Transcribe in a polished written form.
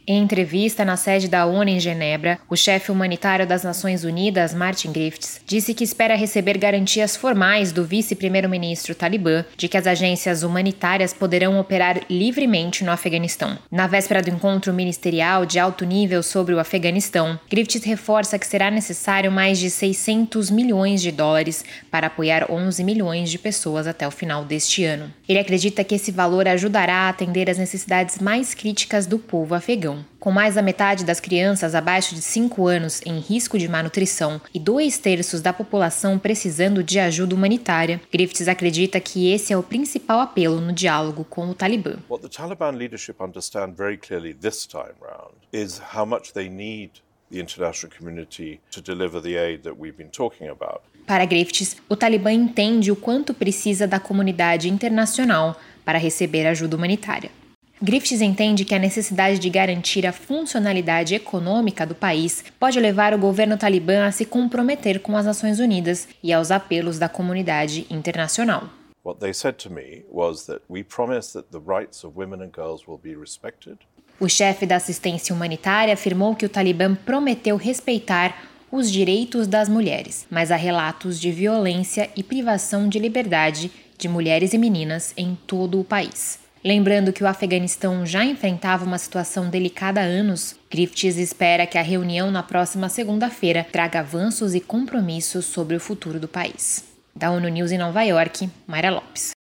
Em entrevista na sede da ONU em Genebra, o chefe humanitário das Nações Unidas, Martin Griffiths, disse que espera receber garantias formais do vice-primeiro-ministro talibã de que as agências humanitárias poderão operar livremente no Afeganistão. Na véspera do encontro ministerial de alto nível sobre o Afeganistão, Griffiths reforça que será necessário mais de 600 milhões de dólares para apoiar 11 milhões de pessoas até o final deste ano. Ele acredita que esse valor ajudará a atender às necessidades mais críticas do povo afegão. Com mais da metade das crianças abaixo de 5 anos em risco de malnutrição e 2/3 da população precisando de ajuda humanitária, Griffiths acredita que esse é o principal apelo no diálogo com o Talibã. What the Taliban leadership understand very clearly this time round is how much they need the international community to deliver the aid that we've been talking about. Para Griffiths, o Talibã entende o quanto precisa da comunidade internacional para receber ajuda humanitária. Griffiths entende que a necessidade de garantir a funcionalidade econômica do país pode levar o governo talibã a se comprometer com as Nações Unidas e aos apelos da comunidade internacional. What they said to me was that we promise that the rights of women and girls will be respected. O chefe da assistência humanitária afirmou que o Talibã prometeu respeitar os direitos das mulheres, mas há relatos de violência e privação de liberdade de mulheres e meninas em todo o país. Lembrando que o Afeganistão já enfrentava uma situação delicada há anos, Griffiths espera que a reunião na próxima segunda-feira traga avanços e compromissos sobre o futuro do país. Da ONU News em Nova York, Mayra Lopes.